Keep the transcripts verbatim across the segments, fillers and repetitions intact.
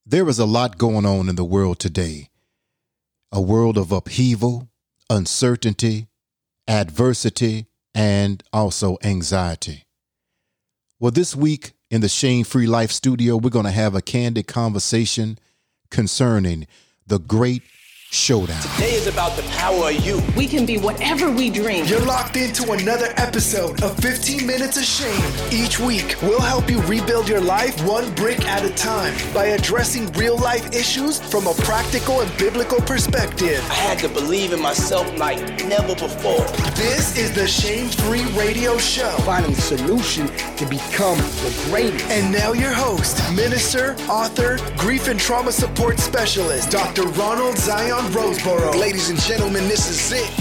There is a lot going on in the world today. A world of upheaval, uncertainty, adversity, and also anxiety. Well, this week in the Shame Free Life studio, we're going to have a candid conversation concerning the Great Showdown. Today is about the power of you. We can be whatever we dream. You're locked into another episode of fifteen minutes of Shame. Each week, we'll help you rebuild your life one brick at a time by addressing real-life issues from a practical and biblical perspective. I had to believe in myself like never before. This is the Shame Free Radio Show. Finding the solution to become the greatest. And now your host, minister, author, grief and trauma support specialist, Doctor Ronald Zion Roseboro. Ladies and gentlemen, this is it.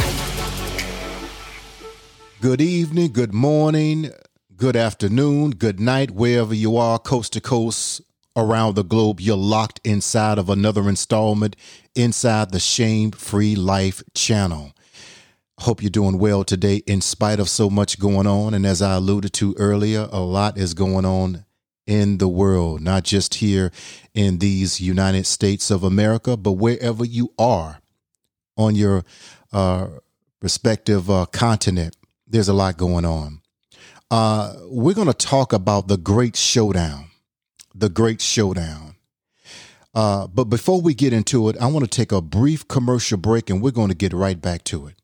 Good evening, good morning, good afternoon, good night, wherever you are, coast to coast, around the globe. You're locked inside of another installment inside the Shame Free Life channel. Hope you're doing well today in spite of so much going on. And as I alluded to earlier, a lot is going on in the world, not just here in these United States of America, but wherever you are on your uh, respective uh, continent, there's a lot going on. Uh, we're going to talk about the Great Showdown, the Great Showdown. Uh, but before we get into it, I want to take a brief commercial break and we're going to get right back to it.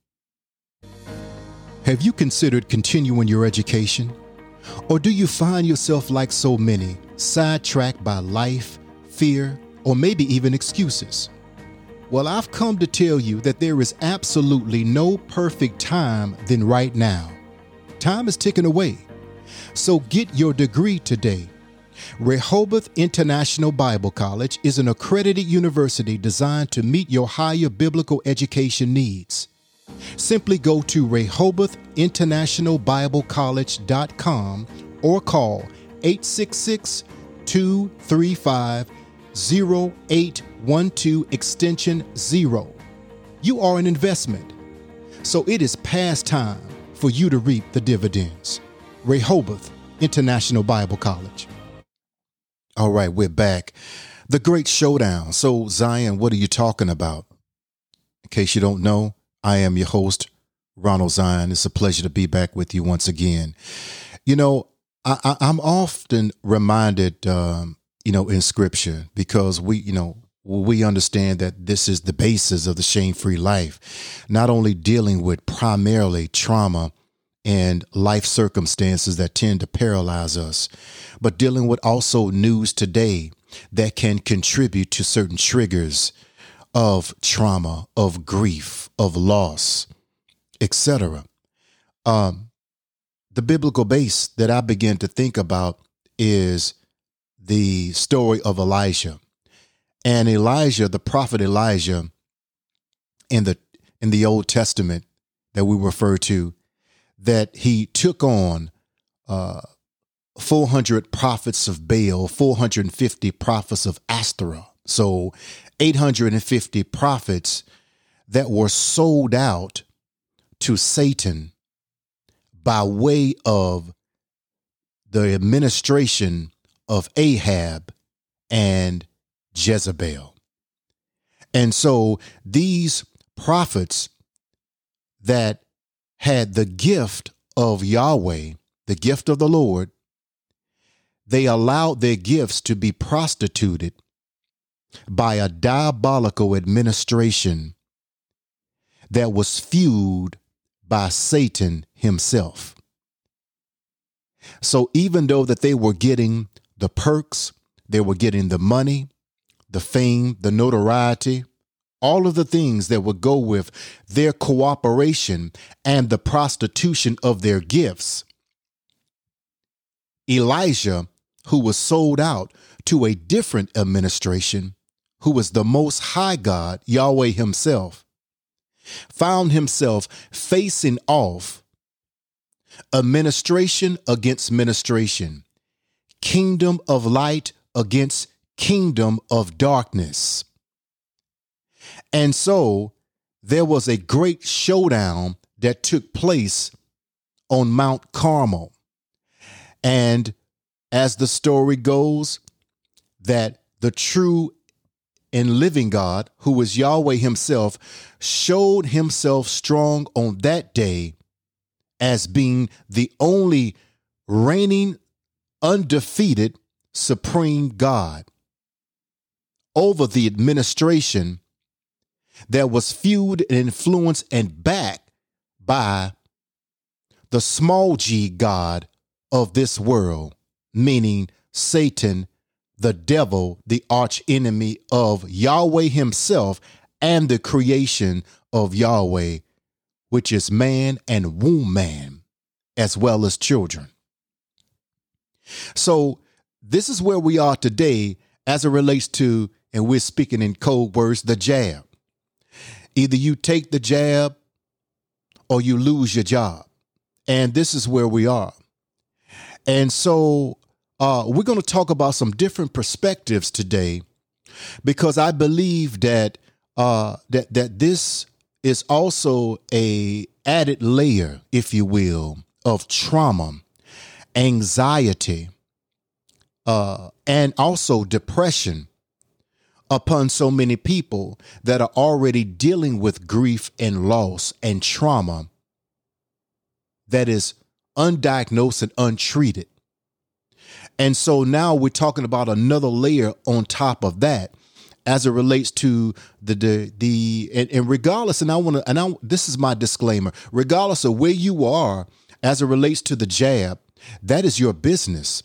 Have you considered continuing your education? Or do you find yourself like so many, sidetracked by life, fear, or maybe even excuses? Well, I've come to tell you that there is absolutely no perfect time than right now. Time is ticking away. So get your degree today. Rehoboth International Bible College is an accredited university designed to meet your higher biblical education needs. Simply go to rehoboth international bible college dot com or call eight six six, two three five, zero eight one two extension zero. You are an investment, so it is past time for you to reap the dividends. Rehoboth International Bible College. All right, we're back. The Great Showdown. So, Zion, what are you talking about? In case you don't know, I am your host, Ronald Zion. It's a pleasure to be back with you once again. You know, I, I, I'm often reminded, um, you know, in scripture, because we, you know, we understand that this is the basis of the shame-free life, not only dealing with primarily trauma and life circumstances that tend to paralyze us, but dealing with also news today that can contribute to certain triggers of trauma, of grief, of loss, et cetera. Um, the biblical base that I begin to think about is the story of Elijah. And Elijah, the prophet Elijah, in the in the Old Testament that we refer to, that he took on uh, four hundred prophets of Baal, four hundred fifty prophets of Ashtoreth. So eight hundred fifty prophets that were sold out to Satan by way of the administration of Ahab and Jezebel. And so these prophets that had the gift of Yahweh, the gift of the Lord, they allowed their gifts to be prostituted by a diabolical administration that was fueled by Satan himself. So even though that they were getting the perks, they were getting the money, the fame, the notoriety, all of the things that would go with their cooperation and the prostitution of their gifts, Elijah, who was sold out to a different administration, who was the Most High God, Yahweh himself, found himself facing off administration against ministration, kingdom of light against kingdom of darkness. And so there was a great showdown that took place on Mount Carmel. And as the story goes, that the the true and living God, who is Yahweh himself, showed himself strong on that day as being the only reigning, undefeated, supreme God over the administration that was fueled and influenced and backed by the small g God of this world, meaning Satan, the devil, the arch enemy of Yahweh himself and the creation of Yahweh, which is man and womb man, as well as children. So this is where we are today as it relates to, and we're speaking in code words, the jab. Either you take the jab or you lose your job. And this is where we are. And so uh, we're going to talk about some different perspectives today, because I believe that uh, that that this is also a added layer, if you will, of trauma, anxiety, uh, and also depression upon so many people that are already dealing with grief and loss and trauma that is undiagnosed and untreated. And so now we're talking about another layer on top of that as it relates to the the, the and, and regardless, and I want to, and I, this is my disclaimer, regardless of where you are as it relates to the jab, that is your business.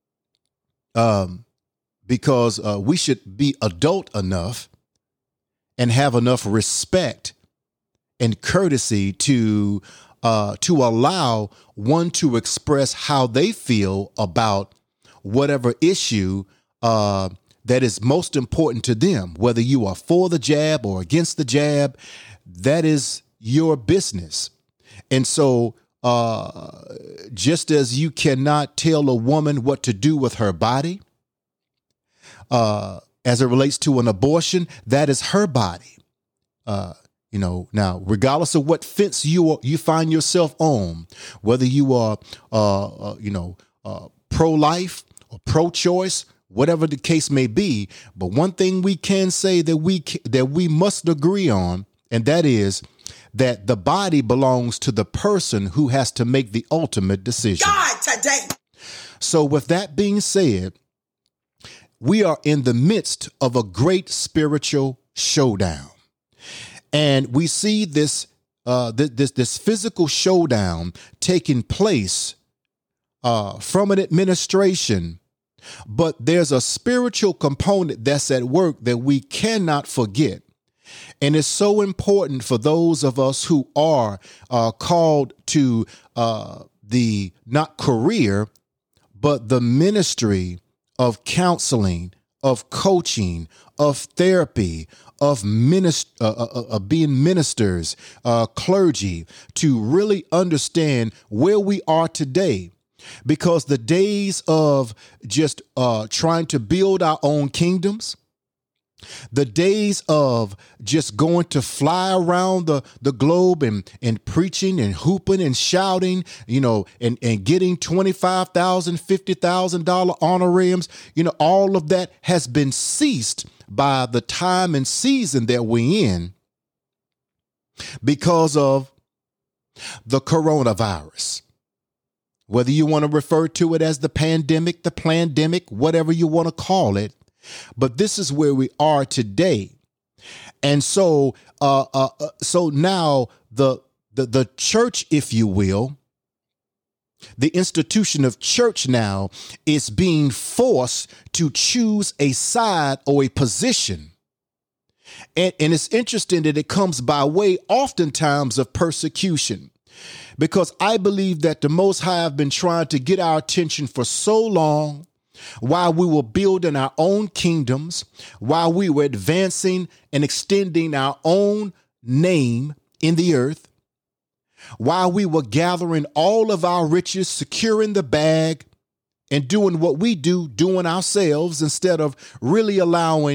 Um, because uh, we should be adult enough and have enough respect and courtesy to uh, to allow one to express how they feel about whatever issue uh, that is most important to them, whether you are for the jab or against the jab. That is your business. And so uh, just as you cannot tell a woman what to do with her body, uh, as it relates to an abortion, that is her body. Uh, you know, now, regardless of what fence you are, you find yourself on, whether you are, uh, uh, you know, uh, pro-life or pro-choice, whatever the case may be. But one thing we can say that we ca- that we must agree on, and that is that the body belongs to the person who has to make the ultimate decision. God today. So with that being said, we are in the midst of a great spiritual showdown. And we see this uh, th- this this physical showdown taking place uh, from an administration, but there's a spiritual component that's at work that we cannot forget. And it's so important for those of us who are uh, called to uh, the not career, but the ministry of counseling, of coaching, of therapy, of minist- uh, uh, uh, being ministers, uh, clergy, to really understand where we are today. Because the days of just uh, trying to build our own kingdoms, the days of just going to fly around the, the globe and, and preaching and hooping and shouting, you know, and, and getting twenty-five thousand dollars, fifty thousand dollars honorariums, you know, all of that has been ceased by the time and season that we're in because of the coronavirus. Whether you want to refer to it as the pandemic, the plandemic, whatever you want to call it. But this is where we are today. And so uh, uh, so now the, the the church, if you will, the institution of church now is being forced to choose a side or a position. And, and it's interesting that it comes by way oftentimes of persecution. Because I believe that the Most High have been trying to get our attention for so long, while we were building our own kingdoms, while we were advancing and extending our own name in the earth, while we were gathering all of our riches, securing the bag, and doing what we do, doing ourselves, instead of really allowing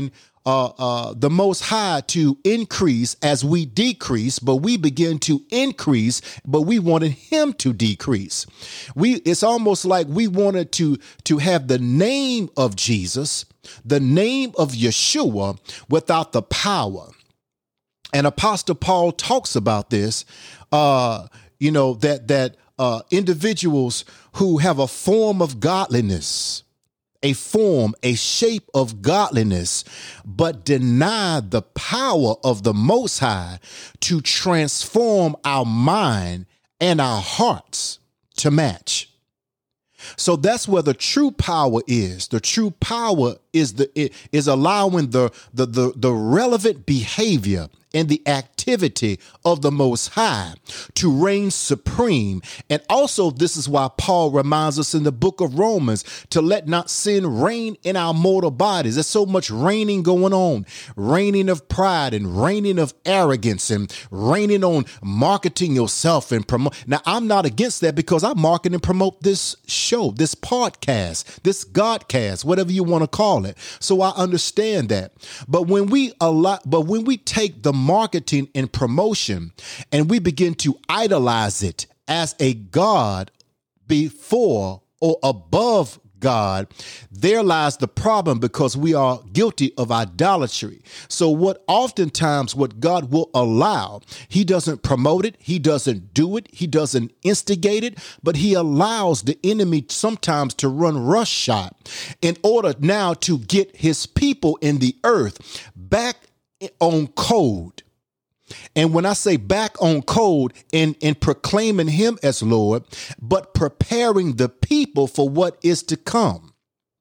uh, uh, the Most High to increase as we decrease, but we begin to increase, but we wanted him to decrease. We it's almost like we wanted to, to have the name of Jesus, the name of Yeshua, without the power. And Apostle Paul talks about this, uh, you know, that that uh, individuals who have a form of godliness, a form, a shape of godliness, but deny the power of the Most High to transform our mind and our hearts to match. So that's where the true power is. The true power is the is allowing the the the, the relevant behavior and the activity of the Most High to reign supreme. And also, this is why Paul reminds us in the book of Romans to let not sin reign in our mortal bodies. There's so much reigning going on, reigning of pride and reigning of arrogance and reigning on marketing yourself and promote. Now, I'm not against that because I market and promote this show, this podcast, this Godcast, whatever you want to call it. So I understand that. But when we allow, but when we take the marketing and promotion and we begin to idolize it as a God before or above God, there lies the problem, because we are guilty of idolatry. So what oftentimes what God will allow, he doesn't promote it, he doesn't do it, he doesn't instigate it, but he allows the enemy sometimes to run roughshod in order now to get his people in the earth back on code. And when I say back on code, in, in proclaiming him as Lord, but preparing the people for what is to come.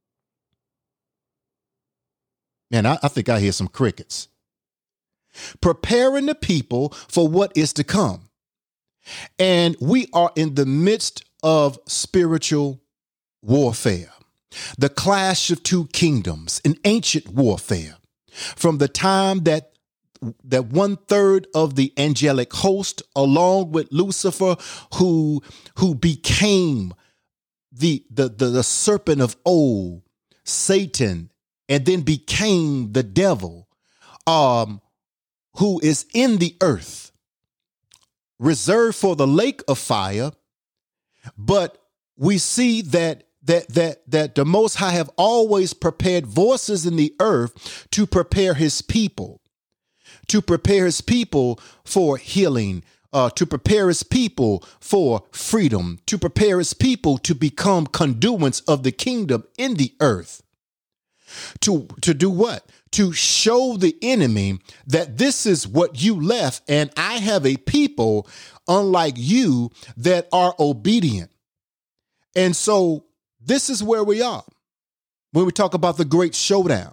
Man, I, I think I hear some crickets. Preparing the people for what is to come. And we are in the midst of spiritual warfare, the clash of two kingdoms, an ancient warfare. From the time that that one third of the angelic host, along with Lucifer, who who became the, the, the, the serpent of old, Satan, and then became the devil, um, who is in the earth, reserved for the lake of fire. But we see that that that that the Most High have always prepared voices in the earth to prepare his people. To prepare his people for healing, uh, to prepare his people for freedom, to prepare his people to become conduits of the kingdom in the earth. To, to do what? To show the enemy that this is what you left, and I have a people unlike you that are obedient. And so this is where we are when we talk about the great showdown.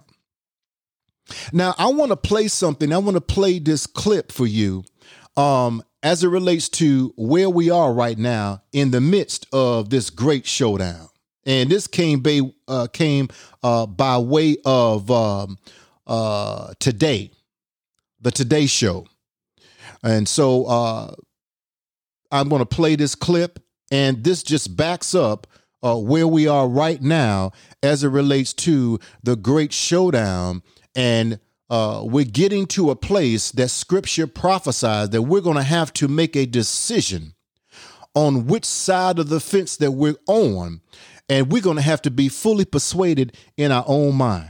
Now, I want to play something. I want to play this clip for you um, as it relates to where we are right now in the midst of this great showdown. And this came by, uh, came uh, by way of um, uh, Today, the Today Show. And so uh, I'm going to play this clip, and this just backs up uh, where we are right now as it relates to the great showdown. And uh, we're getting to a place that scripture prophesies that we're going to have to make a decision on which side of the fence that we're on. And we're going to have to be fully persuaded in our own mind.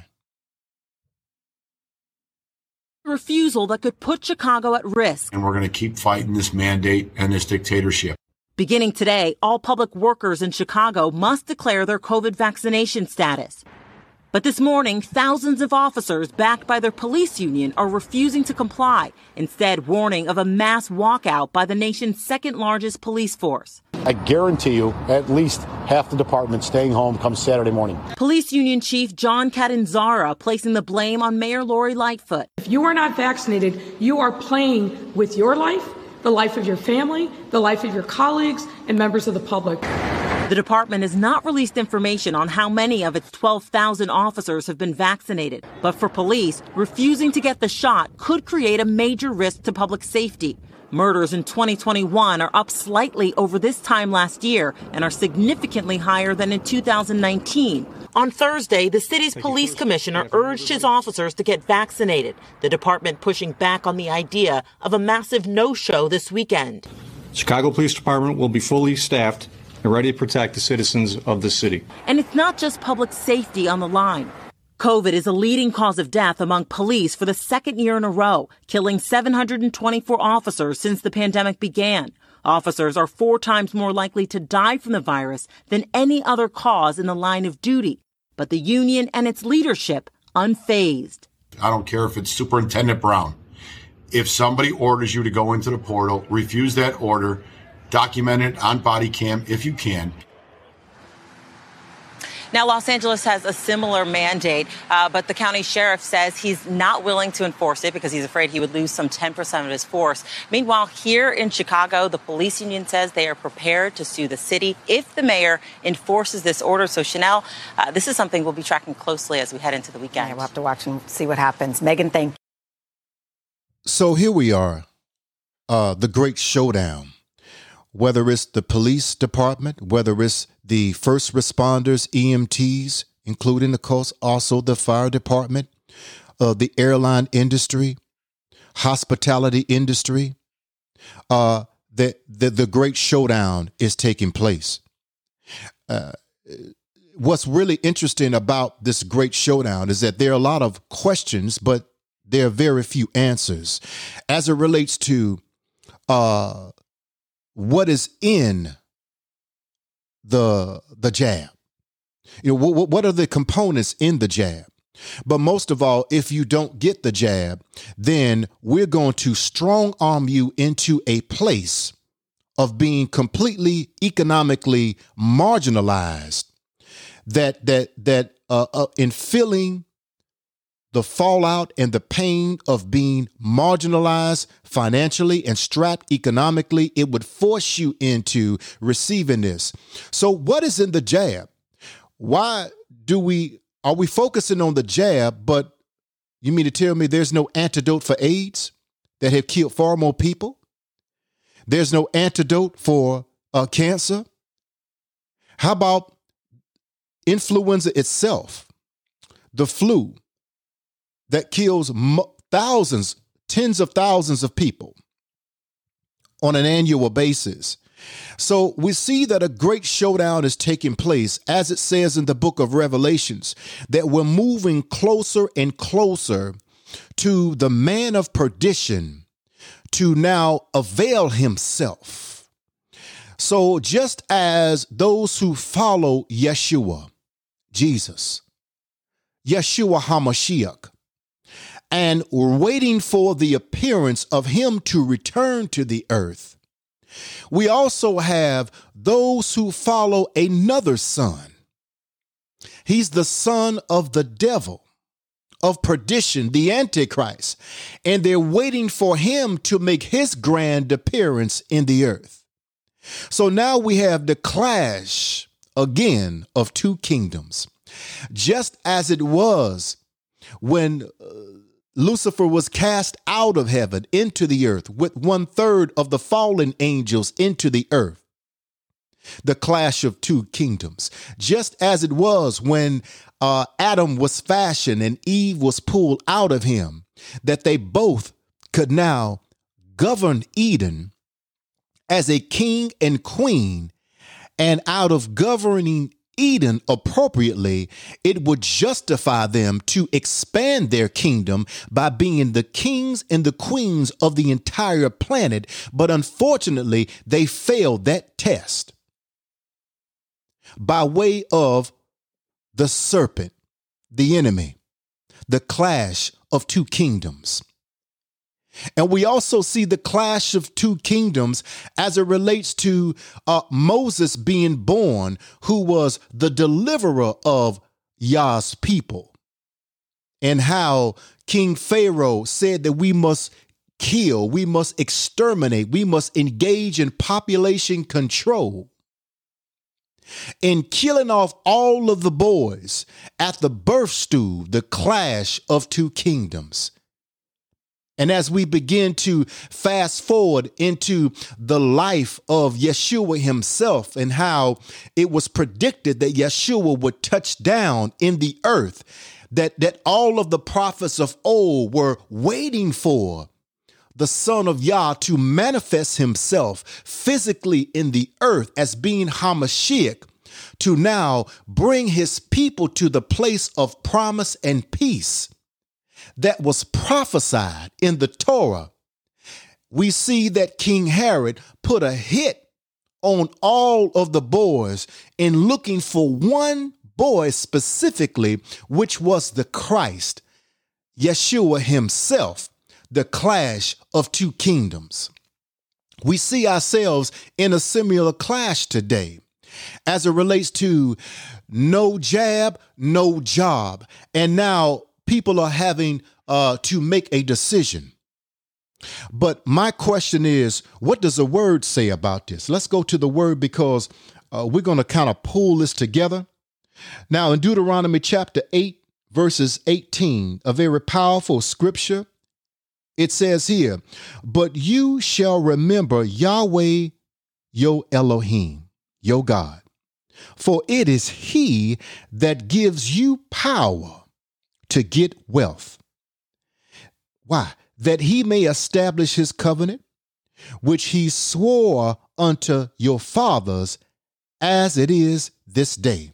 Refusal that could put Chicago at risk. And we're going to keep fighting this mandate and this dictatorship. Beginning today, all public workers in Chicago must declare their COVID vaccination status. But this morning, thousands of officers backed by their police union are refusing to comply, instead warning of a mass walkout by the nation's second largest police force. I guarantee you at least half the department staying home come Saturday morning. Police Union Chief John Catanzara placing the blame on Mayor Lori Lightfoot. If you are not vaccinated, you are playing with your life, the life of your family, the life of your colleagues, and members of the public. The department has not released information on how many of its twelve thousand officers have been vaccinated. But for police, refusing to get the shot could create a major risk to public safety. Murders in twenty twenty-one are up slightly over this time last year and are significantly higher than in two thousand nineteen. On Thursday, the city's police commissioner urged his officers to get vaccinated, the department pushing back on the idea of a massive no-show this weekend. Chicago Police Department will be fully staffed and ready to protect the citizens of the city. And it's not just public safety on the line. COVID is a leading cause of death among police for the second year in a row, killing seven hundred twenty-four officers since the pandemic began. Officers are four times more likely to die from the virus than any other cause in the line of duty. But the union and its leadership unfazed. I don't care if it's Superintendent Brown. If somebody orders you to go into the portal, refuse that order, document it on body cam if you can. Now, Los Angeles has a similar mandate, uh, but the county sheriff says he's not willing to enforce it because he's afraid he would lose some ten percent of his force. Meanwhile, here in Chicago, the police union says they are prepared to sue the city if the mayor enforces this order. So, Chanel, uh, this is something we'll be tracking closely as we head into the weekend. Yeah, we'll have to watch and see what happens. Megan, thank you. So here we are, uh, the great showdown. Whether it's the police department, whether it's the first responders, E M Ts, including, of course, also the fire department, uh, the airline industry, hospitality industry, uh, the, the, the great showdown is taking place. Uh, what's really interesting about this great showdown is that there are a lot of questions, but there are very few answers as it relates to uh, what is in the the jab. You know, what, what are the components in the jab? But most of all, if you don't get the jab, then we're going to strong arm you into a place of being completely economically marginalized. That that that uh, uh, in feeling the fallout and the pain of being marginalized financially and strapped economically, it would force you into receiving this. So what is in the jab? Why do we, are we focusing on the jab, but you mean to tell me there's no antidote for AIDS that have killed far more people? There's no antidote for uh, cancer? How about influenza itself, the flu, that kills mo- thousands, tens of thousands of people on an annual basis? So we see that a great showdown is taking place, as it says in the book of Revelations, that we're moving closer and closer to the man of perdition to now avail himself. So just as those who follow Yeshua, Jesus, Yeshua HaMashiach, and we're waiting for the appearance of him to return to the earth, we also have those who follow another son. He's the son of the devil, of perdition, the Antichrist, and they're waiting for him to make his grand appearance in the earth. So now we have the clash again of two kingdoms, just as it was when uh, Lucifer was cast out of heaven into the earth with one third of the fallen angels into the earth. The clash of two kingdoms, just as it was when uh, Adam was fashioned and Eve was pulled out of him, that they both could now govern Eden as a king and queen. And out of governing Eden appropriately, it would justify them to expand their kingdom by being the kings and the queens of the entire planet. But unfortunately, they failed that test by way of the serpent, the enemy, the clash of two kingdoms. And we also see the clash of two kingdoms as it relates to uh, Moses being born, who was the deliverer of Yah's people, and how King Pharaoh said that we must kill, we must exterminate, we must engage in population control. In killing off all of the boys at the birth stool, the clash of two kingdoms. And as we begin to fast forward into the life of Yeshua himself and how it was predicted that Yeshua would touch down in the earth, that, that all of the prophets of old were waiting for the Son of Yah to manifest himself physically in the earth as being Hamashiach, to now bring his people to the place of promise and peace that was prophesied in the Torah. We see that King Herod put a hit on all of the boys in looking for one boy specifically, which was the Christ, Yeshua himself, the clash of two kingdoms. We see ourselves in a similar clash today as it relates to no jab, no job. And now people are having uh, to make a decision. But my question is, what does the word say about this? Let's go to the word, because uh, we're going to kind of pull this together. Now, in Deuteronomy chapter eight, verses eighteen, a very powerful scripture, it says here, "But you shall remember Yahweh, your Elohim, your God, for it is he that gives you power to get wealth." Why? That he may establish his covenant, which he swore unto your fathers, as it is this day.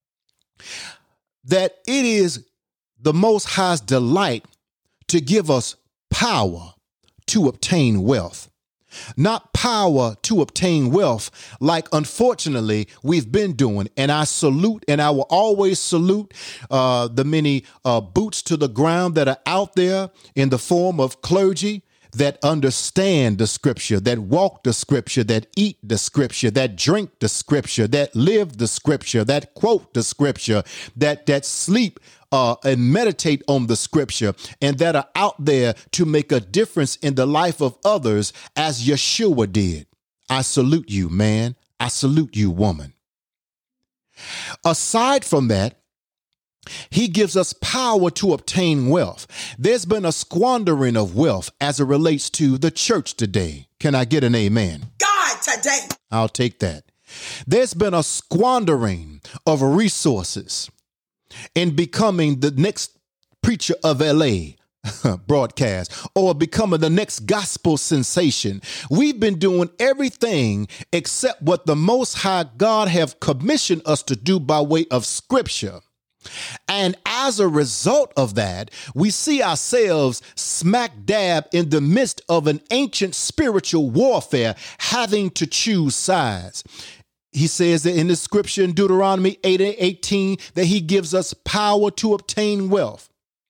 That it is the Most High's delight to give us power to obtain wealth. Not power to obtain wealth like, unfortunately, we've been doing. And I salute, and I will always salute uh, the many uh, boots to the ground that are out there in the form of clergy that understand the scripture, that walk the scripture, that eat the scripture, that drink the scripture, that live the scripture, that quote the scripture, that that sleep uh, and meditate on the scripture, and that are out there to make a difference in the life of others as Yeshua did. I salute you, man. I salute you, woman. Aside from that, he gives us power to obtain wealth. There's been a squandering of wealth as it relates to the church today. Can I get an amen? God today. I'll take that. There's been a squandering of resources in becoming the next preacher of L A broadcast, or becoming the next gospel sensation. We've been doing everything except what the Most High God have commissioned us to do by way of scripture. And as a result of that, we see ourselves smack dab in the midst of an ancient spiritual warfare, having to choose sides. He says that in the scripture in Deuteronomy eight and eighteen that he gives us power to obtain wealth.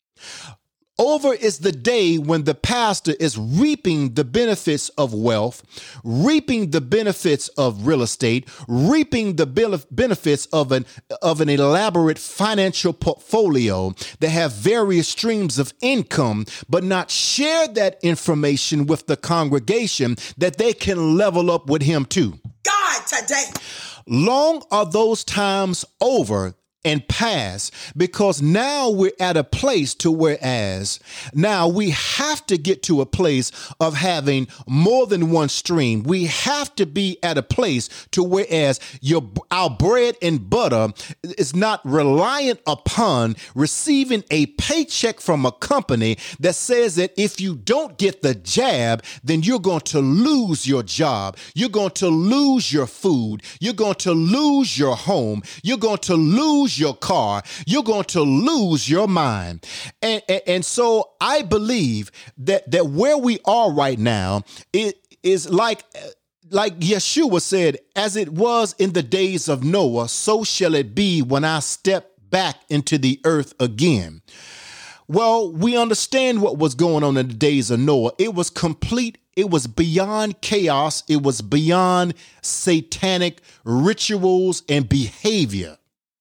Over is the day when the pastor is reaping the benefits of wealth, reaping the benefits of real estate, reaping the benefits of an of an elaborate financial portfolio that have various streams of income, but not share that information with the congregation that they can level up with him too. God today. Long are those times over and pass, because now we're at a place to whereas now we have to get to a place of having more than one stream. We have to be at a place to whereas your our bread and butter is not reliant upon receiving a paycheck from a company that says that if you don't get the jab, then you're going to lose your job. You're going to lose your food. You're going to lose your home. You're going to lose your car, you're going to lose your mind. And, and, and so I believe that, that where we are right now, it is like, like Yeshua said, as it was in the days of Noah, so shall it be when I step back into the earth again. Well, we understand what was going on in the days of Noah. It was complete. It was beyond chaos. It was beyond satanic rituals and behavior.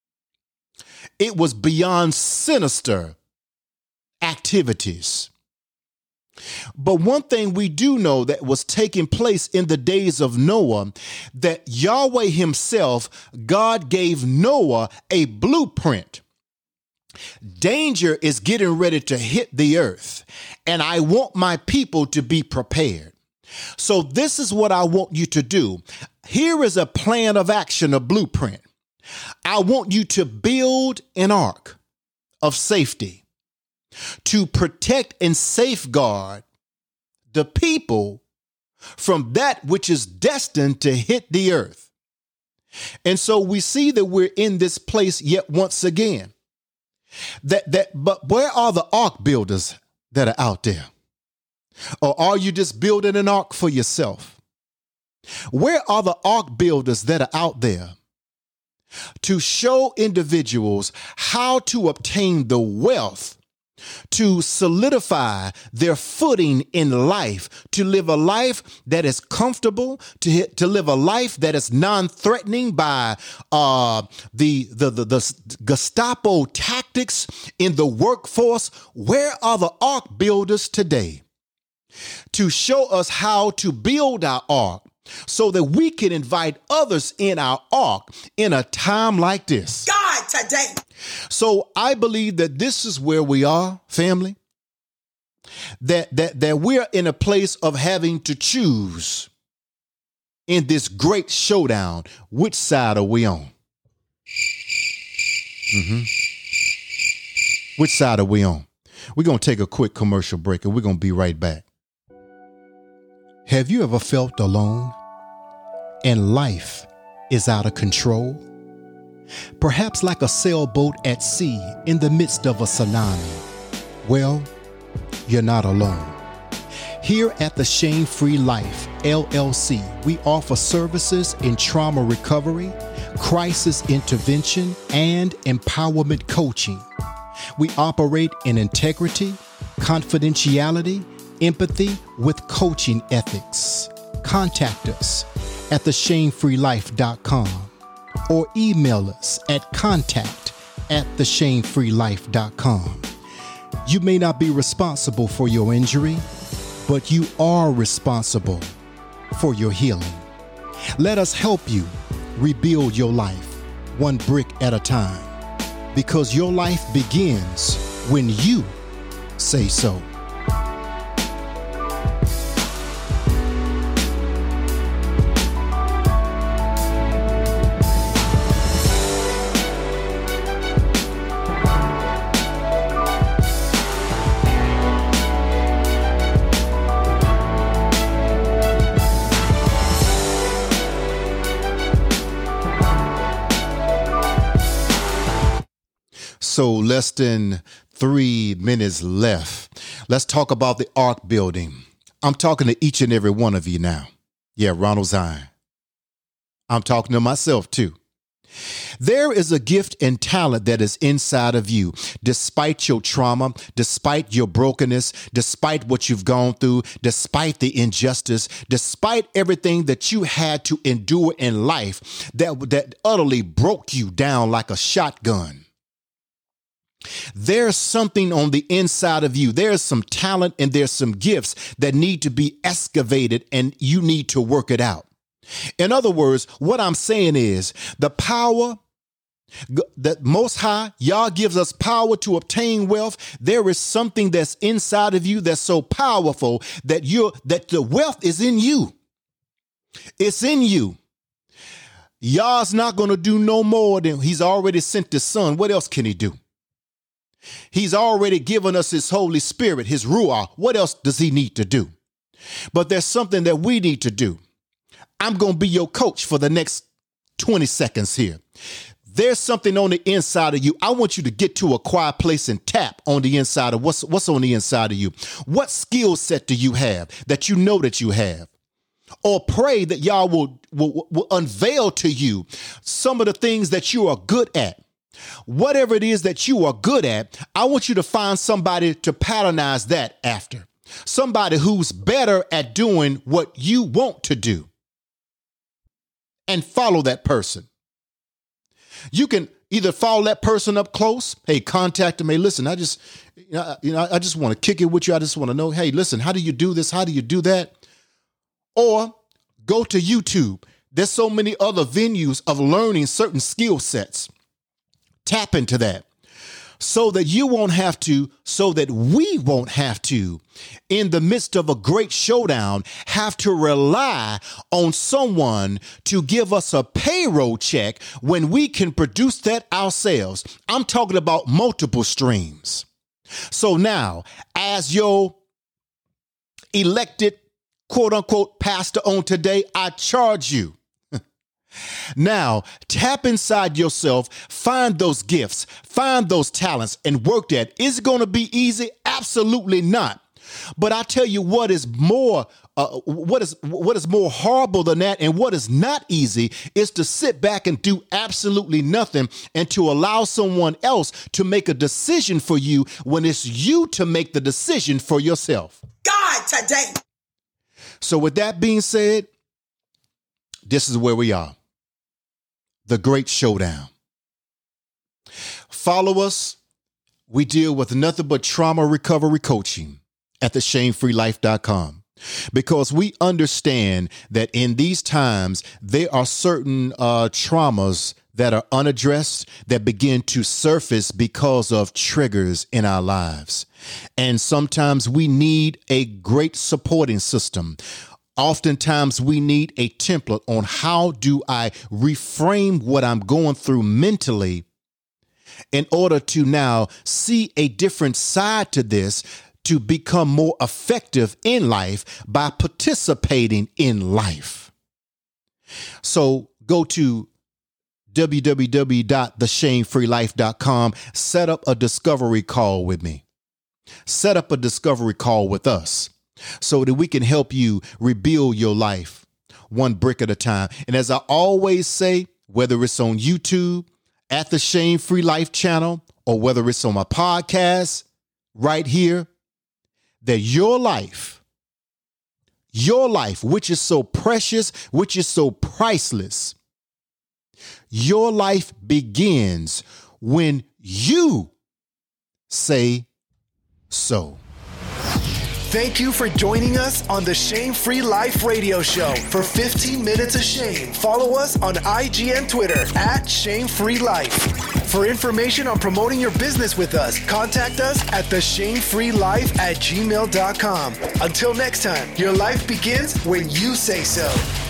It was beyond sinister activities. But one thing we do know that was taking place in the days of Noah, that Yahweh himself, God gave Noah a blueprint Danger is getting ready to hit the earth, and I want my people to be prepared. So this is what I want you to do. Here is a plan of action, a blueprint. I want you to build an ark of safety to protect and safeguard the people from that which is destined to hit the earth. And so we see that we're in this place yet once again. That that but where are the ark builders that are out there? Or are you just building an ark for yourself? Where are the ark builders that are out there to show individuals how to obtain the wealth to solidify their footing in life, to live a life that is comfortable, to hit, to live a life that is non-threatening by uh, the, the, the, the Gestapo tactics in the workforce? Where are the ark builders today to show us how to build our ark so that we can invite others in our ark in a time like this? God, today. So I believe that this is where we are, family, that, that, that we're in a place of having to choose in this great showdown. Which side are we on? Mm-hmm. Which side are we on? We're going to take a quick commercial break and we're going to be right back. Have you ever felt alone and life is out of control? Perhaps like a sailboat at sea in the midst of a tsunami. Well, you're not alone. Here at the Shame Free Life, L L C, we offer services in trauma recovery, crisis intervention, and empowerment coaching. We operate in integrity, confidentiality, empathy with coaching ethics. Contact us at the shame free life dot com or email us at contact at the shame free life dot com. You may not be responsible for your injury, but you are responsible for your healing. Let us help you rebuild your life one brick at a time, because your life begins when you say so. So less than three minutes left. Let's talk about the ark building. I'm talking to each and every one of you now. Yeah, Ronald Zion. I'm talking to myself too. There is a gift and talent that is inside of you, despite your trauma, despite your brokenness, despite what you've gone through, despite the injustice, despite everything that you had to endure in life that, that utterly broke you down like a shotgun. There's something on the inside of you. There's some talent and there's some gifts that need to be excavated, and you need to work it out. In other words, what I'm saying is the power that Most High, Yah, gives us power to obtain wealth. There is something that's inside of you that's so powerful that you're, that the wealth is in you. It's in you. Yah's not going to do no more than he's already sent his son. What else can he do? He's already given us his Holy Spirit, his Ruach. What else does he need to do? But there's something that we need to do. I'm going to be your coach for the next twenty seconds here. There's something on the inside of you. I want you to get to a quiet place and tap on the inside of what's, what's on the inside of you. What skill set do you have that you know that you have? Or pray that y'all will, will, will unveil to you some of the things that you are good at. Whatever it is that you are good at, I want you to find somebody to patronize that after. Somebody who's better at doing what you want to do. And follow that person. You can either follow that person up close. Hey, contact them. Hey, listen, I just, you know, you know, I just want to kick it with you. I just want to know, hey, listen, how do you do this? How do you do that? Or go to YouTube. There's so many other venues of learning certain skill sets. Tap into that. so that you won't have to, so that we won't have to, in the midst of a great showdown, have to rely on someone to give us a payroll check when we can produce that ourselves. I'm talking about multiple streams. So now, as your elected, quote unquote, pastor on today, I charge you. Now, tap inside yourself, find those gifts, find those talents, and work that. Is it going to be easy? Absolutely not. But I tell you what is more, uh, what is what is more horrible than that, and what is not easy, is to sit back and do absolutely nothing, and to allow someone else to make a decision for you when it's you to make the decision for yourself. God, today. So with that being said, this is where we are. The Great Showdown. Follow us. We deal with nothing but trauma recovery coaching at the shame free life dot com, because we understand that in these times, there are certain uh, traumas that are unaddressed that begin to surface because of triggers in our lives. And sometimes we need a great supporting system. Oftentimes we need a template on how do I reframe what I'm going through mentally in order to now see a different side to this, to become more effective in life by participating in life. So go to w w w dot the shame free life dot com, set up a discovery call with me. Set up a discovery call with us, so that we can help you rebuild your life one brick at a time. And as I always say, whether it's on YouTube at the Shame Free Life channel, or whether it's on my podcast right here, that your life, your life, which is so precious, which is so priceless, your life begins when you say so. Thank you for joining us on the Shame Free Life Radio Show for fifteen minutes of shame. Follow us on I G and Twitter at Shame Free Life. For information on promoting your business with us, contact us at the shame free life at gmail dot com. Until next time, your life begins when you say so.